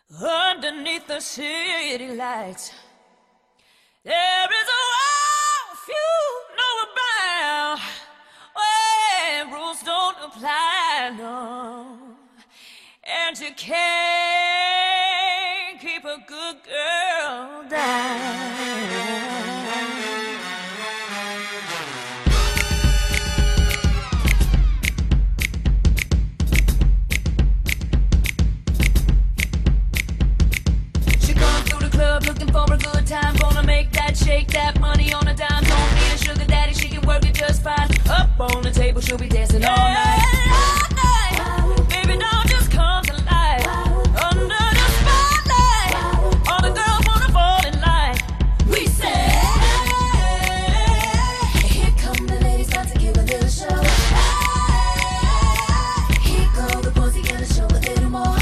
Underneath the city lights, there is a world few know about, where rules don't apply, no. And you can't keep a good girl down. Looking for a good time, gonna make that shake that money on a dime. Don't need a sugar daddy, she can work it just fine. Up on the table, she'll be dancing all night. All night. Baby, don't just come to life. Under the spotlight, all the girls wanna fall in line. We say, here come the ladies, about to give a little show. Here go the boys, he gonna show a little more.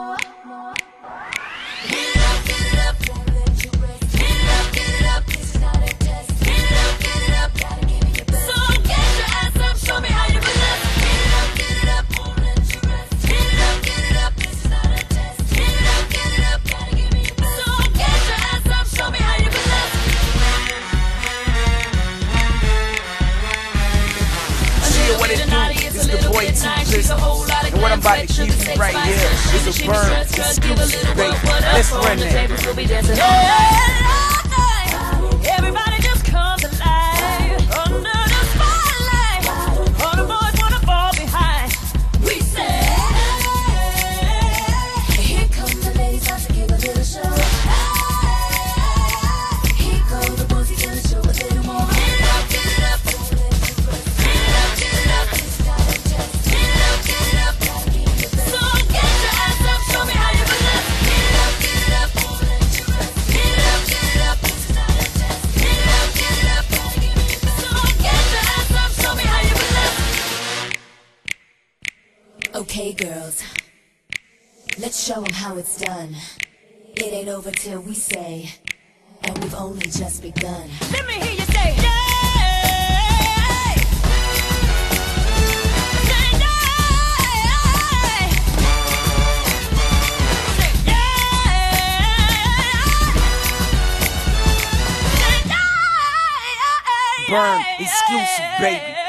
It's the boy T-Bliss, and what I'm about to give you right here is a burn exclusive, baby. Let's run that. Everybody just comes alive under the spotlight. All the boys wanna fall behind. We say, here come the ladies, about to give a little show. Here go the boys, he's gonna show a little more. Okay, girls, let's show them how it's done. It ain't over till we say, and we've only just begun. Let me hear you say, yay! Say yay! Say yay! Burn exclusive, baby.